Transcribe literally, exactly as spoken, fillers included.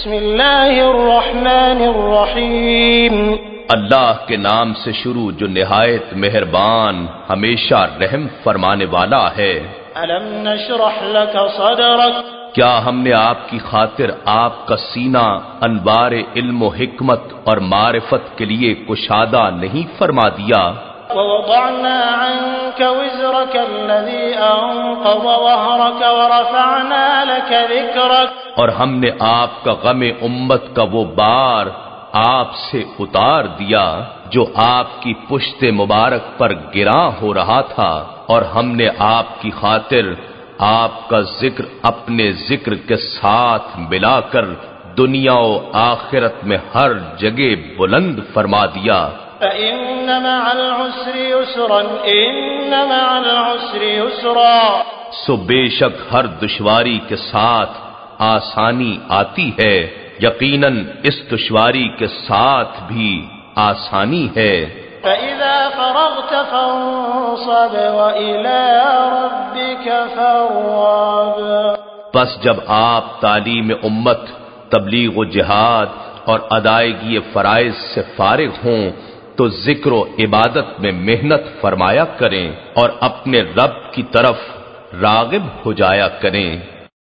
بسم اللہ الرحمن الرحیم اللہ کے نام سے شروع جو نہایت مہربان ہمیشہ رحم فرمانے والا ہے۔ الم نشرح لك صدرك کیا ہم نے آپ کی خاطر آپ کا سینہ انوار علم و حکمت اور معرفت کے لیے کشادہ نہیں فرما دیا؟ ووضعنا عنك وزرك الذي أنقض ظهرك ورفعنا لك ذكرك اور ہم نے آپ کا غم امت کا وہ بار آپ سے اتار دیا جو آپ کی پشت مبارک پر گراں ہو رہا تھا، اور ہم نے آپ کی خاطر آپ کا ذکر اپنے ذکر کے ساتھ ملا کر دنیا و آخرت میں ہر جگہ بلند فرما دیا۔ فإن مع العسر يسرا إن مع العسر يسرا سو بے شک ہر دشواری کے ساتھ آسانی آتی ہے، یقیناً اس دشواری کے ساتھ بھی آسانی ہے۔ فإذا فرغت فانصب وإلى ربك فارغب پس جب آپ تعلیم امت، تبلیغ و جہاد اور ادائیگی فرائض سے فارغ ہوں تو ذکر و عبادت میں محنت فرمایا کریں اور اپنے رب کی طرف راغب ہو جایا کریں۔